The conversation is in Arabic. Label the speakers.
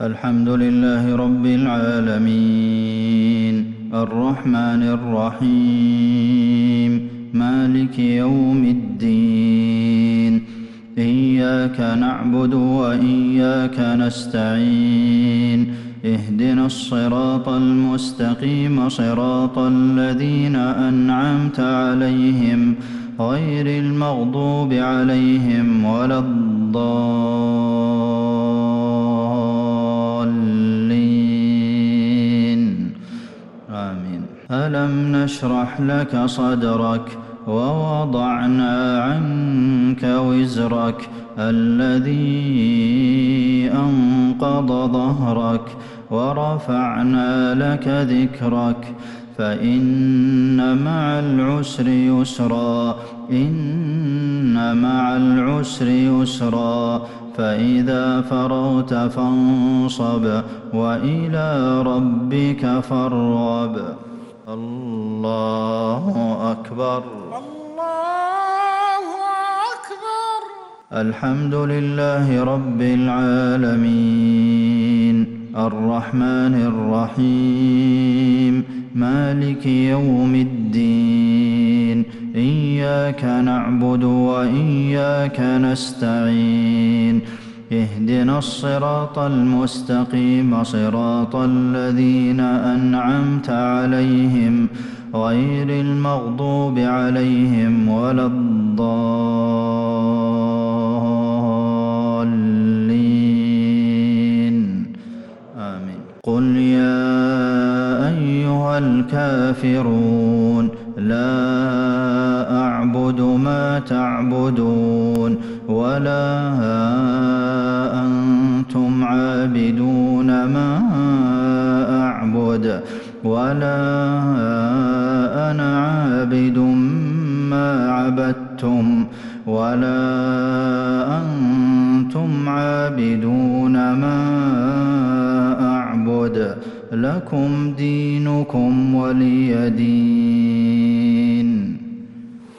Speaker 1: الحمد لله رب العالمين الرحمن الرحيم مالك يوم الدين إياك نعبد وإياك نستعين اهدنا الصراط المستقيم صراط الذين أنعمت عليهم غير المغضوب عليهم ولا الضالين آمين. ألم نشرح لك صدرك ووضعنا عنك وزرك الذي أنقض ظهرك ورفعنا لك ذكرك فإن مع العسر يسرا إن مع العسر يسرا فإذا فرغت فانصب وإلى ربك فارغب. الله أكبر.
Speaker 2: الله أكبر.
Speaker 1: الحمد لله رب العالمين الرحمن الرحيم مالك يوم الدين إياك نعبد وإياك نستعين اهدنا الصراط المستقيم صراط الذين أنعمت عليهم غير المغضوب عليهم ولا الضالين آمين. قل يا أيها الكافرون لا أعبد ما تعبدون ولا أنتم عابدون ما أعبد ولا أنا عابد ما عبدتم ولا أنتم عابدون ما أعبد لكم دينكم ولي دين.